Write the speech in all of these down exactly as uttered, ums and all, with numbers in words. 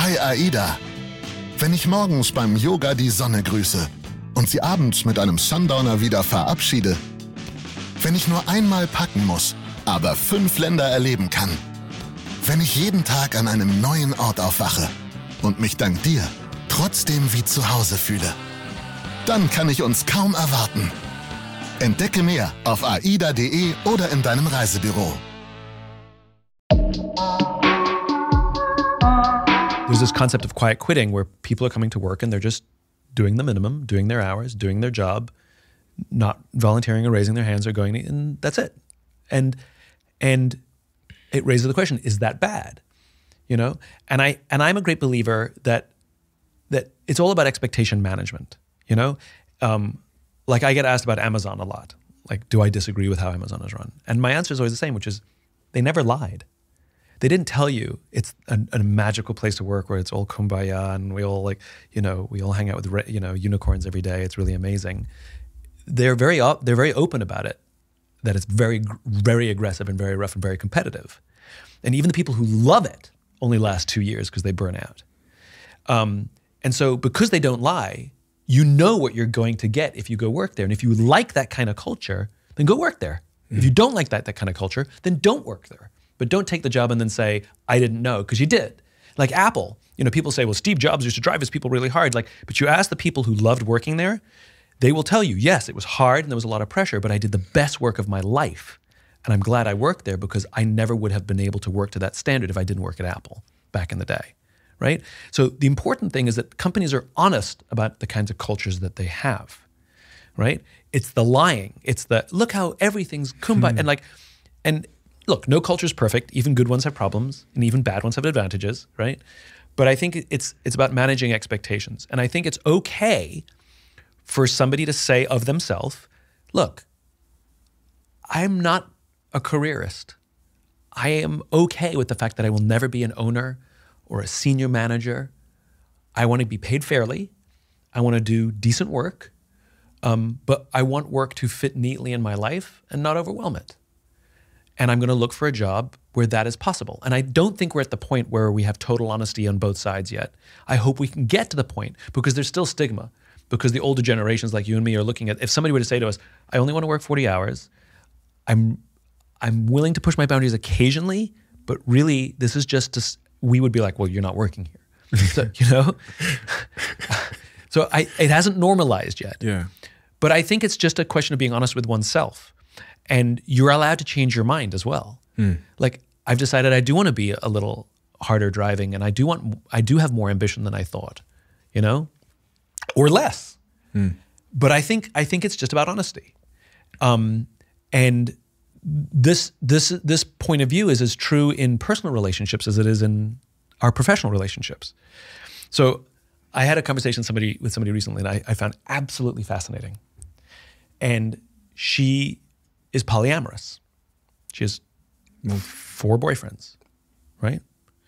Hi AIDA. Wenn ich morgens beim Yoga die Sonne grüße und sie abends mit einem Sundowner wieder verabschiede. Wenn ich nur einmal packen muss, aber fünf Länder erleben kann. Wenn ich jeden Tag an einem neuen Ort aufwache und mich dank dir trotzdem wie zu Hause fühle. Dann kann ich uns kaum erwarten. Entdecke mehr auf aida punkt de oder in deinem Reisebüro. There's this concept of quiet quitting where people are coming to work and they're just doing the minimum, doing their hours, doing their job, not volunteering or raising their hands or going, and that's it. And and it raises the question, is that bad? You know? And I and I'm a great believer that that it's all about expectation management, you know? Um, like I get asked about Amazon a lot. Like, do I disagree with how Amazon is run? And my answer is always the same, which is they never lied. They didn't tell you it's a, a magical place to work where it's all kumbaya and we all like, you know, we all hang out with, you know, unicorns every day. It's really amazing. They're very op- they're very open about it, that it's very, very aggressive and very rough and very competitive. And even the people who love it only last two years because they burn out. Um, and so because they don't lie, you know what you're going to get if you go work there. And if you like that kind of culture, then go work there. Mm. If you don't like that, that kind of culture, then don't work there. But don't take the job and then say, I didn't know, because you did. Like Apple, you know, people say, well, Steve Jobs used to drive his people really hard. Like, but you ask the people who loved working there, they will tell you, yes, it was hard and there was a lot of pressure, but I did the best work of my life. And I'm glad I worked there because I never would have been able to work to that standard if I didn't work at Apple back in the day, right? So the important thing is that companies are honest about the kinds of cultures that they have, right? It's the lying. It's the, look how everything's kumbaya. Hmm. And like, and look, no culture is perfect. Even good ones have problems and even bad ones have advantages, right? But I think it's it's about managing expectations. And I think it's okay for somebody to say of themselves, look, I'm not a careerist. I am okay with the fact that I will never be an owner or a senior manager. I want to be paid fairly. I want to do decent work. Um, but I want work to fit neatly in my life and not overwhelm it. And I'm going to look for a job where that is possible. And I don't think we're at the point where we have total honesty on both sides yet. I hope we can get to the point, because there's still stigma, because the older generations like you and me are looking at, if somebody were to say to us, I only want to work forty hours, I'm I'm willing to push my boundaries occasionally, but really this is just to, we would be like, well, you're not working here. So, you know? So I, it hasn't normalized yet. Yeah. But I think it's just a question of being honest with oneself. And you're allowed to change your mind as well. Mm. Like I've decided I do want to be a little harder driving, and I do want, I do have more ambition than I thought, you know, or less. Mm. But I think I think it's just about honesty, um, and this this this point of view is as true in personal relationships as it is in our professional relationships. So I had a conversation somebody with somebody recently, and I, I found absolutely fascinating, and she is polyamorous. She has four boyfriends, right?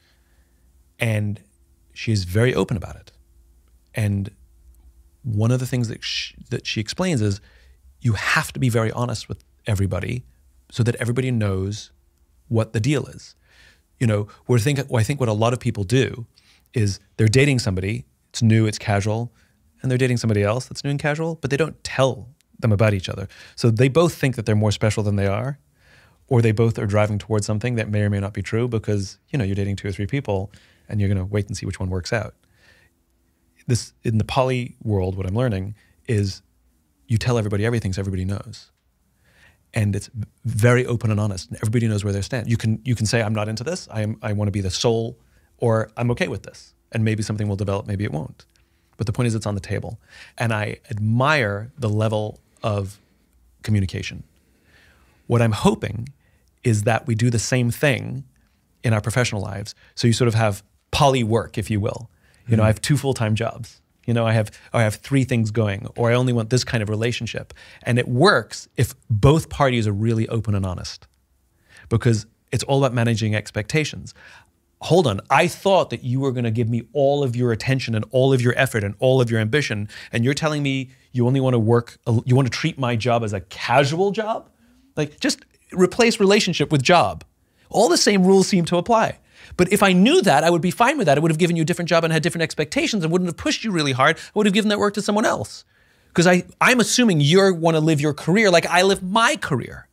And she is very open about it. And one of the things that she, that she explains is you have to be very honest with everybody so that everybody knows what the deal is. You know, we're think, well, I think what a lot of people do is they're dating somebody, it's new, it's casual, and they're dating somebody else that's new and casual, but they don't tell them about each other. So they both think that they're more special than they are, or they both are driving towards something that may or may not be true because, you know, you're dating two or three people and you're going to wait and see which one works out. This, in the poly world, what I'm learning is you tell everybody everything so everybody knows. And it's very open and honest, and everybody knows where they stand. You can you can say, I'm not into this, I am I want to be the sole, or I'm okay with this. And maybe something will develop, maybe it won't. But the point is it's on the table. And I admire the level of communication. What I'm hoping is that we do the same thing in our professional lives. So you sort of have poly work, if you will. You mm-hmm. know, I have two full-time jobs. You know, I have or I have three things going, or I only want this kind of relationship. And it works if both parties are really open and honest, because it's all about managing expectations. Hold on, I thought that you were going to give me all of your attention and all of your effort and all of your ambition, and you're telling me you only want to work, you want to treat my job as a casual job? Like, just replace relationship with job. All the same rules seem to apply. But if I knew that, I would be fine with that. I would have given you a different job and had different expectations and wouldn't have pushed you really hard. I would have given that work to someone else. Because I, I'm assuming you want to live your career like I live my career.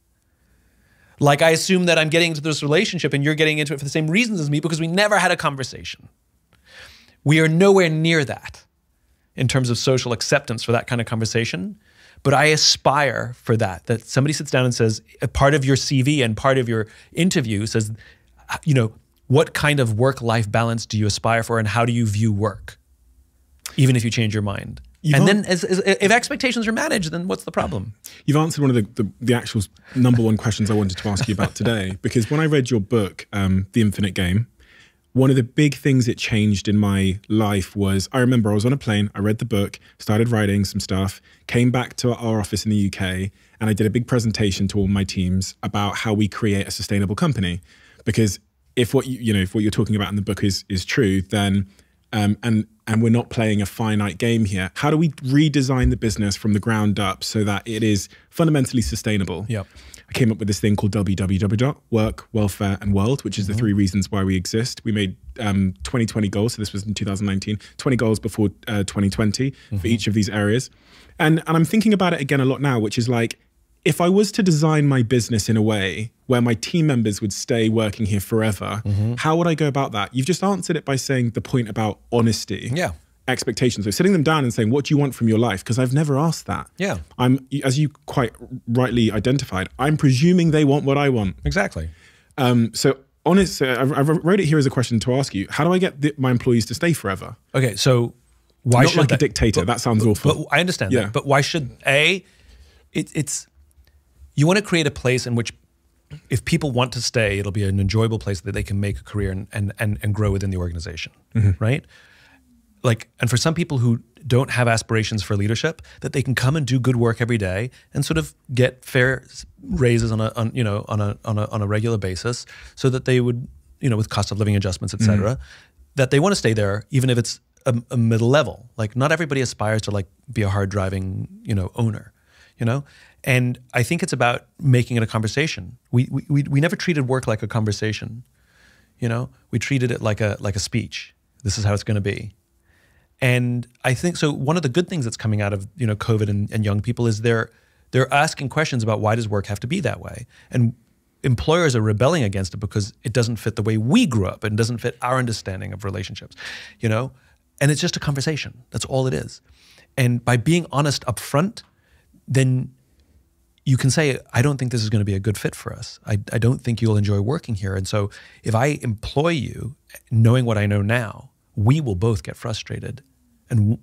Like I assume that I'm getting into this relationship and you're getting into it for the same reasons as me because we never had a conversation. We are nowhere near that in terms of social acceptance for that kind of conversation. But I aspire for that, that somebody sits down and says, a part of your C V and part of your interview says, you know, what kind of work-life balance do you aspire for and how do you view work? Even if you change your mind. You've and then as, as, if expectations are managed, then what's the problem? You've answered one of the, the, the actual number one questions I wanted to ask you about today, because when I read your book, um, The Infinite Game, one of the big things it changed in my life was, I remember I was on a plane, I read the book, started writing some stuff, came back to our office in the U K, and I did a big presentation to all my teams about how we create a sustainable company. Because if what you, you know, if what you're talking about in the book is is true, then um, and and we're not playing a finite game here. How do we redesign the business from the ground up so that it is fundamentally sustainable? Yep. I came up with this thing called W W W dot work, welfare, and world, which is the mm-hmm. three reasons why we exist. We made um, twenty twenty goals, so this was in two thousand nineteen, twenty goals before uh, twenty twenty mm-hmm. for each of these areas. And, and I'm thinking about it again a lot now, which is like, if I was to design my business in a way where my team members would stay working here forever, mm-hmm. how would I go about that? You've just answered it by saying the point about honesty. Yeah. Expectations. So sitting them down and saying, what do you want from your life? Because I've never asked that. Yeah. I'm, as you quite rightly identified, I'm presuming they want what I want. Exactly. Um, so honest, I, I wrote it here as a question to ask you. How do I get the, my employees to stay forever? Okay, so why Not should like that, a dictator. But, that sounds but, awful. But I understand yeah. that. But why should, A, it, it's, you want to create a place in which if people want to stay, it'll be an enjoyable place that they can make a career and, and, and, and grow within the organization, mm-hmm. right? Like, and for some people who don't have aspirations for leadership, that they can come and do good work every day and sort of get fair raises on a, on, you know, on a, on a, on a regular basis, so that they would, you know, with cost of living adjustments, et cetera, mm-hmm. that they want to stay there, even if it's a, a middle level. Like, not everybody aspires to like be a hard driving, you know, owner, you know? And I think it's about making it a conversation. We, we, we, we never treated work like a conversation, you know? We treated it like a, like a speech. This is how it's going to be. And I think, so one of the good things that's coming out of, you know, COVID and, and young people is they're they're asking questions about, why does work have to be that way? And employers are rebelling against it because it doesn't fit the way we grew up and doesn't fit our understanding of relationships, you know? And it's just a conversation. That's all it is. And by being honest up front, then you can say, I don't think this is going to be a good fit for us. I, I don't think you'll enjoy working here. And so if I employ you, knowing what I know now, we will both get frustrated. And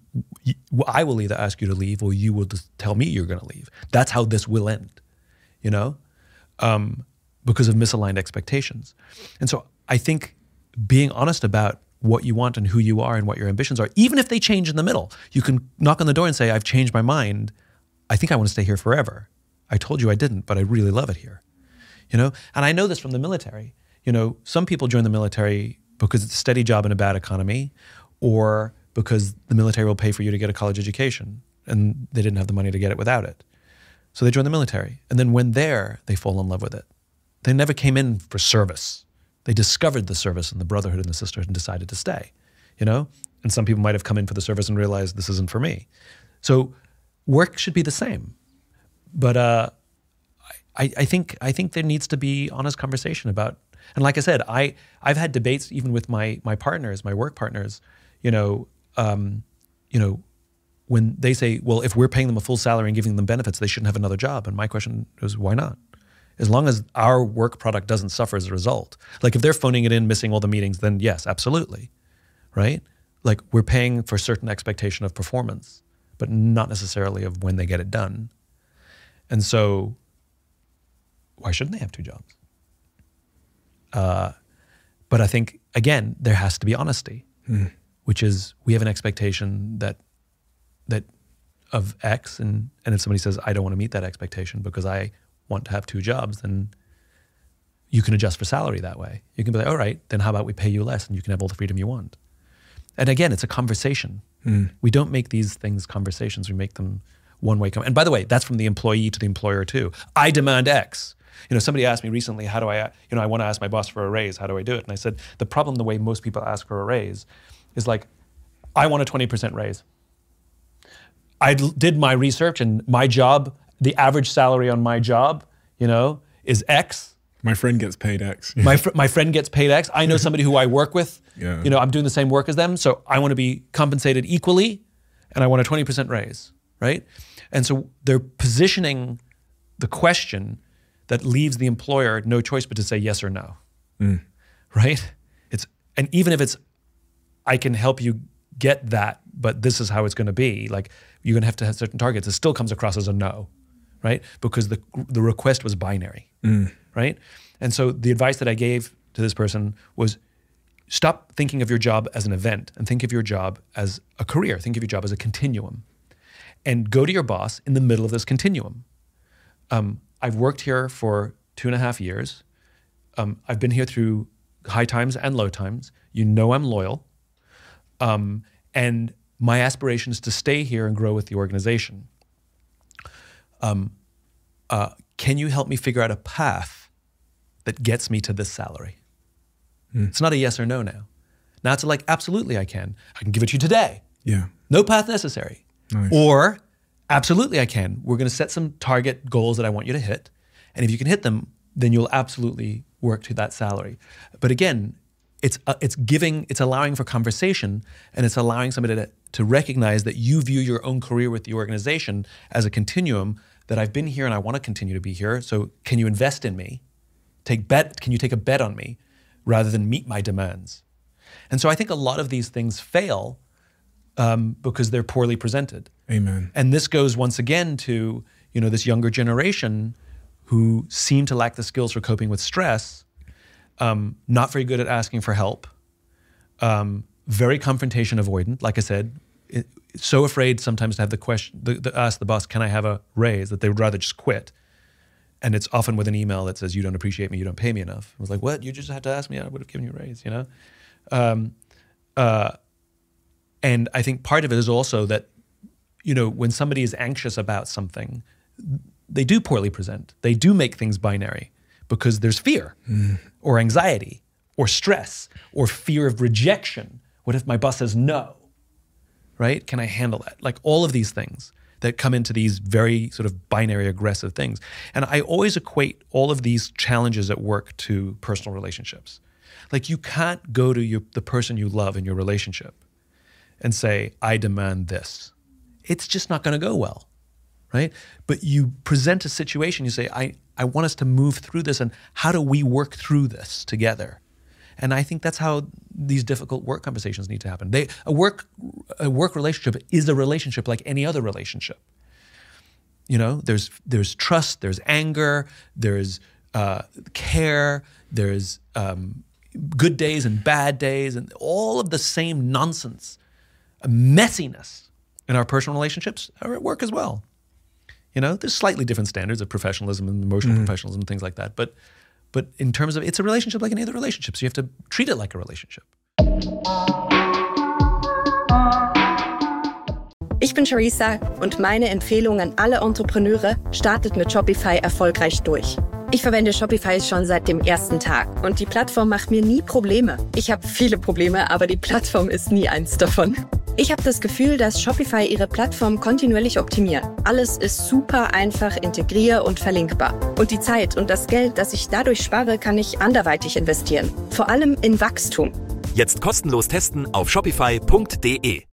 I will either ask you to leave or you will just tell me you're going to leave. That's how this will end, you know, um, because of misaligned expectations. And so I think being honest about what you want and who you are and what your ambitions are, even if they change in the middle, you can knock on the door and say, I've changed my mind. I think I want to stay here forever. I told you I didn't, but I really love it here, you know? And I know this from the military. You know, some people join the military because it's a steady job in a bad economy, or because the military will pay for you to get a college education and they didn't have the money to get it without it. So they join the military. And then when there, they fall in love with it. They never came in for service. They discovered the service and the brotherhood and the sisterhood and decided to stay, you know? And some people might have come in for the service and realized this isn't for me. So work should be the same. But uh, I, I think I think there needs to be honest conversation about, and like I said, I, I've had debates even with my my partners, my work partners, you know, um, you know, when they say, well, if we're paying them a full salary and giving them benefits, they shouldn't have another job. And my question is, why not? As long as our work product doesn't suffer as a result. Like if they're phoning it in, missing all the meetings, then yes, absolutely, right? Like we're paying for certain expectation of performance, but not necessarily of when they get it done. And so why shouldn't they have two jobs? Uh, but I think, again, there has to be honesty. Mm. Which is, we have an expectation that that of X, and, and if somebody says, I don't want to meet that expectation because I want to have two jobs, then you can adjust for salary that way. You can be like, all right, then how about we pay you less and you can have all the freedom you want. And again, it's a conversation. Mm. We don't make these things conversations, we make them one-way. Com- and by the way, that's from the employee to the employer too. I demand X. You know, somebody asked me recently, how do I, you know, I want to ask my boss for a raise. How do I do it? And I said, the problem, the way most people ask for a raise is like, I want a twenty percent raise. I d- did my research and my job, the average salary on my job, you know, is X. My friend gets paid X. my fr- my friend gets paid X. I know somebody who I work with. Yeah. You know, I'm doing the same work as them, so I want to be compensated equally, and I want a twenty percent raise, right? And so they're positioning the question that leaves the employer no choice but to say yes or no, mm. right? It's and even if it's, I can help you get that, but this is how it's going to be. Like you're going to have to have certain targets. It still comes across as a no, right? Because the the request was binary, mm. right? And so the advice that I gave to this person was, stop thinking of your job as an event and think of your job as a career. Think of your job as a continuum, and go to your boss in the middle of this continuum. Um, I've worked here for two and a half years. Um, I've been here through high times and low times. You know I'm loyal. Um, and my aspiration is to stay here and grow with the organization. Um, uh, can you help me figure out a path that gets me to this salary? Mm. It's not a yes or no now. Now it's like, absolutely I can. I can give it to you today. Yeah. No path necessary. Nice. Or, absolutely I can. We're going to set some target goals that I want you to hit. And if you can hit them, then you'll absolutely work to that salary. But again, it's uh, it's giving, it's allowing for conversation, and it's allowing somebody to, to recognize that you view your own career with the organization as a continuum, that I've been here and I want to continue to be here. So can you invest in me? Take bet, can you take a bet on me rather than meet my demands? And so I think a lot of these things fail um, because they're poorly presented. Amen. And this goes once again to, you know, this younger generation who seem to lack the skills for coping with stress, um, not very good at asking for help, um, very confrontation avoidant. Like I said, it, so afraid sometimes to have the question, the, the, ask the boss, can I have a raise, that they would rather just quit. And it's often with an email that says, you don't appreciate me, you don't pay me enough. I was like, what? You just had to ask me, I would have given you a raise, you know? Um, uh, and I think part of it is also that, you know, when somebody is anxious about something, they do poorly present. They do make things binary because there's fear mm. or anxiety or stress or fear of rejection. What if my boss says no, right? Can I handle that? Like all of these things that come into these very sort of binary aggressive things. And I always equate all of these challenges at work to personal relationships. Like you can't go to your, the person you love in your relationship and say, I demand this. It's just not going to go well, right? But you present a situation, you say, I, I want us to move through this, and how do we work through this together? And I think that's how these difficult work conversations need to happen. They, a work a work relationship is a relationship like any other relationship. You know, there's there's trust, there's anger, there's uh, care, there's um, good days and bad days, and all of the same nonsense, messiness in our personal relationships are at work as well. You know, there's slightly different standards of professionalism and emotional mm. professionalism and things like that. But but in terms of, it's a relationship like any other relationship. So you have to treat it like a relationship. Ich bin Charissa und meine Empfehlung an alle Entrepreneure: startet mit Shopify erfolgreich durch. Ich verwende Shopify schon seit dem ersten Tag und die Plattform macht mir nie Probleme. Ich habe viele Probleme, aber die Plattform ist nie eins davon. Ich habe das Gefühl, dass Shopify ihre Plattform kontinuierlich optimiert. Alles ist super einfach integrier- und verlinkbar. Und die Zeit und das Geld, das ich dadurch spare, kann ich anderweitig investieren. Vor allem in Wachstum. Jetzt kostenlos testen auf shopify punkt de.